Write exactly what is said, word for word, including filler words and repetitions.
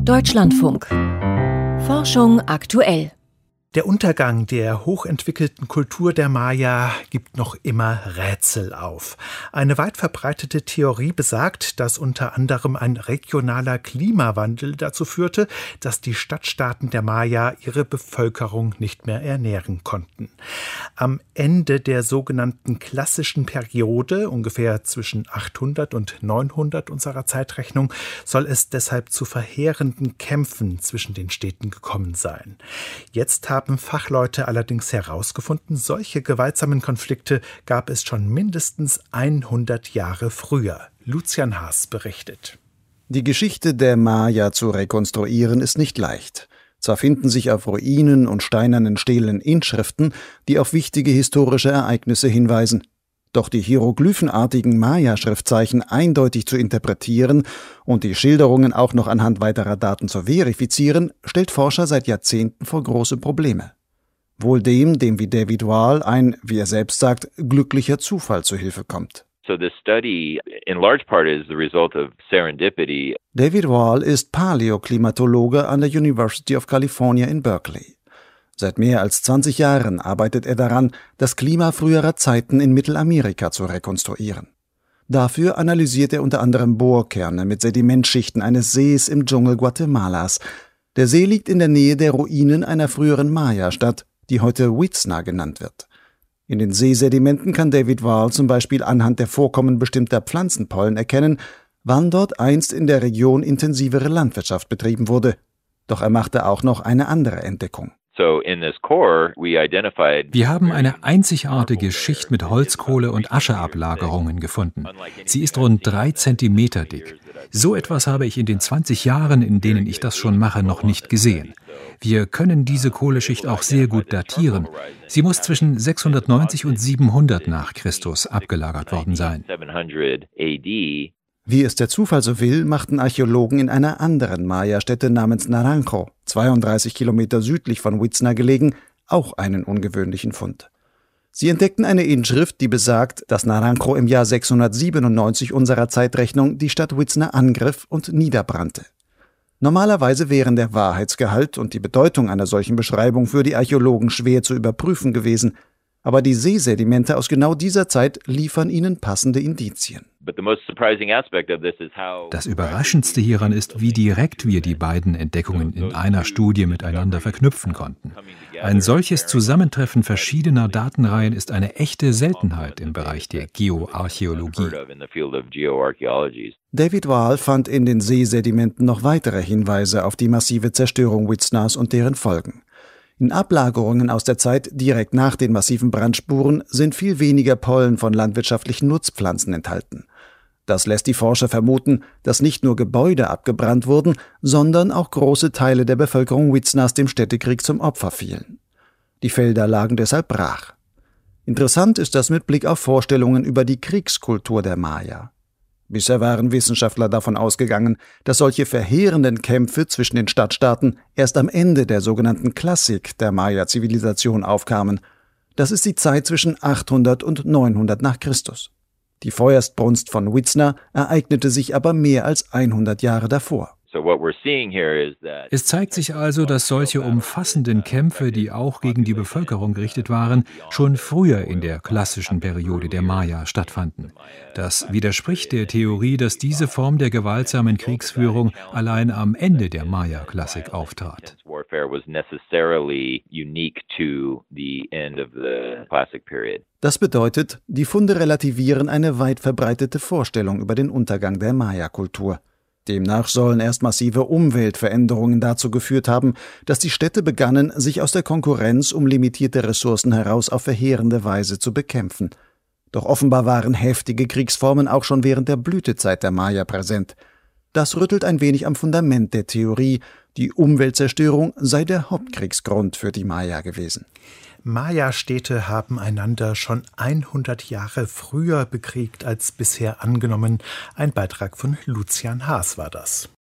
Deutschlandfunk. Forschung aktuell. Der Untergang der hochentwickelten Kultur der Maya gibt noch immer Rätsel auf. Eine weit verbreitete Theorie besagt, dass unter anderem ein regionaler Klimawandel dazu führte, dass die Stadtstaaten der Maya ihre Bevölkerung nicht mehr ernähren konnten. Am Ende der sogenannten klassischen Periode, ungefähr zwischen achthundert und neunhundert unserer Zeitrechnung, soll es deshalb zu verheerenden Kämpfen zwischen den Städten gekommen sein. Jetzt haben haben Fachleute allerdings herausgefunden, solche gewaltsamen Konflikte gab es schon mindestens hundert Jahre früher. Lucian Haas berichtet. Die Geschichte der Maya zu rekonstruieren ist nicht leicht. Zwar finden sich auf Ruinen und steinernen Stelen Inschriften, die auf wichtige historische Ereignisse hinweisen. Doch die hieroglyphenartigen Maya-Schriftzeichen eindeutig zu interpretieren und die Schilderungen auch noch anhand weiterer Daten zu verifizieren, stellt Forscher seit Jahrzehnten vor große Probleme. Wohl dem, dem wie David Wahl ein, wie er selbst sagt, glücklicher Zufall zu Hilfe kommt. So the study in large part is the result of serendipity. David Wahl ist Paläoklimatologe an der University of California in Berkeley. Seit mehr als zwanzig Jahren arbeitet er daran, das Klima früherer Zeiten in Mittelamerika zu rekonstruieren. Dafür analysiert er unter anderem Bohrkerne mit Sedimentschichten eines Sees im Dschungel Guatemalas. Der See liegt in der Nähe der Ruinen einer früheren Maya-Stadt, die heute Huitzna genannt wird. In den Seesedimenten kann David Wahl zum Beispiel anhand der Vorkommen bestimmter Pflanzenpollen erkennen, wann dort einst in der Region intensivere Landwirtschaft betrieben wurde. Doch er machte auch noch eine andere Entdeckung. Wir haben eine einzigartige Schicht mit Holzkohle- und Ascheablagerungen gefunden. Sie ist rund drei Zentimeter dick. So etwas habe ich in den zwanzig Jahren, in denen ich das schon mache, noch nicht gesehen. Wir können diese Kohleschicht auch sehr gut datieren. Sie muss zwischen sechshundertneunzig und siebenhundert nach Christus abgelagert worden sein. Wie es der Zufall so will, machten Archäologen in einer anderen Maya-Stätte namens Naranjo, zweiunddreißig Kilometer südlich von Huitzna gelegen, auch einen ungewöhnlichen Fund. Sie entdeckten eine Inschrift, die besagt, dass Naranjo im Jahr sechshundertsiebenundneunzig unserer Zeitrechnung die Stadt Huitzna angriff und niederbrannte. Normalerweise wären der Wahrheitsgehalt und die Bedeutung einer solchen Beschreibung für die Archäologen schwer zu überprüfen gewesen, aber die Seesedimente aus genau dieser Zeit liefern ihnen passende Indizien. Das Überraschendste hieran ist, wie direkt wir die beiden Entdeckungen in einer Studie miteinander verknüpfen konnten. Ein solches Zusammentreffen verschiedener Datenreihen ist eine echte Seltenheit im Bereich der Geoarchäologie. David Wahl fand in den Seesedimenten noch weitere Hinweise auf die massive Zerstörung Huitznas und deren Folgen. In Ablagerungen aus der Zeit direkt nach den massiven Brandspuren sind viel weniger Pollen von landwirtschaftlichen Nutzpflanzen enthalten. Das lässt die Forscher vermuten, dass nicht nur Gebäude abgebrannt wurden, sondern auch große Teile der Bevölkerung Huitznas dem Städtekrieg zum Opfer fielen. Die Felder lagen deshalb brach. Interessant ist das mit Blick auf Vorstellungen über die Kriegskultur der Maya. Bisher waren Wissenschaftler davon ausgegangen, dass solche verheerenden Kämpfe zwischen den Stadtstaaten erst am Ende der sogenannten Klassik der Maya-Zivilisation aufkamen. Das ist die Zeit zwischen achthundert und neunhundert nach Christus. Die Feuersbrunst von Huitzna ereignete sich aber mehr als hundert Jahre davor. Es zeigt sich also, dass solche umfassenden Kämpfe, die auch gegen die Bevölkerung gerichtet waren, schon früher in der klassischen Periode der Maya stattfanden. Das widerspricht der Theorie, dass diese Form der gewaltsamen Kriegsführung allein am Ende der Maya-Klassik auftrat. Das bedeutet, die Funde relativieren eine weit verbreitete Vorstellung über den Untergang der Maya-Kultur. Demnach sollen erst massive Umweltveränderungen dazu geführt haben, dass die Städte begannen, sich aus der Konkurrenz um limitierte Ressourcen heraus auf verheerende Weise zu bekämpfen. Doch offenbar waren heftige Kriegsformen auch schon während der Blütezeit der Maya präsent. Das rüttelt ein wenig am Fundament der Theorie, die Umweltzerstörung sei der Hauptkriegsgrund für die Maya gewesen. Maya-Städte haben einander schon hundert Jahre früher bekriegt als bisher angenommen. Ein Beitrag von Lucian Haas war das.